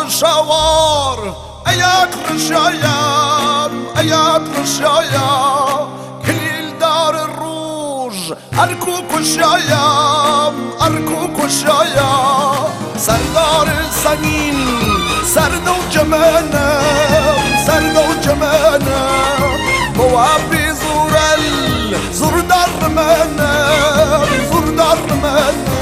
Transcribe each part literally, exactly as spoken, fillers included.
شوار اياك رشايا اياك رشايا كل دار الروج اركوك وشايا اركوك وشايا سردار السنين سرد وجمانه سرد وجمانه بوابي زور ال زور دار رمانه زور دار رمانه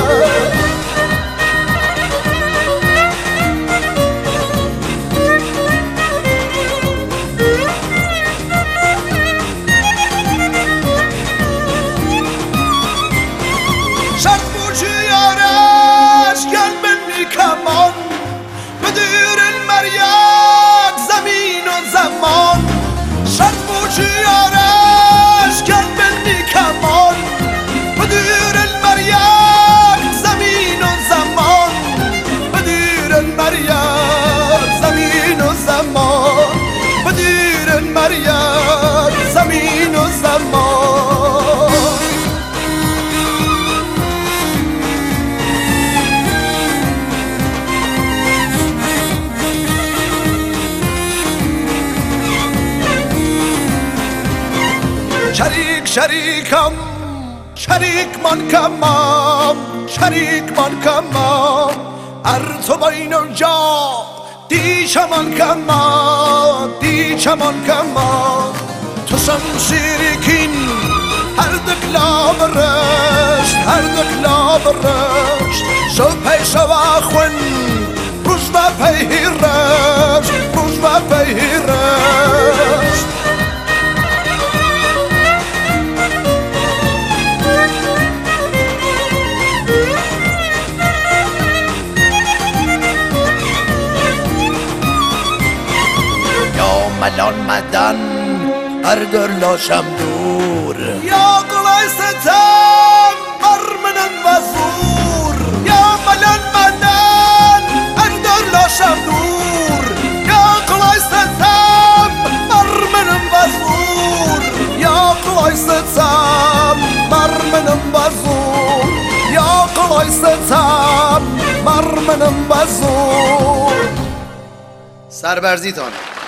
كمان بدير المريات زمين وزمان شرط وجيارش كان مني كمان بدير المريات زمين وزمان بدير المريات زمين وزمان بدير المريات زمين وزمان شريك شريكم شريك من كمام شريك من كمام ارز بين الجا ديش من كمام ديش من كمام تسم شريكين هردك لا برشت هردك لا برشت شو بي شواخون روش با بي رشت روش با بي رشت ملان مدن اردر لاشم دور یا قلای ستم برمنن وزور یا ملان مدن اردر لاشم دور یا قلای ستم برمنن وزور یا قلای ستم برمنن وزور یا قلای ستم برمنن وزور سربرزیتان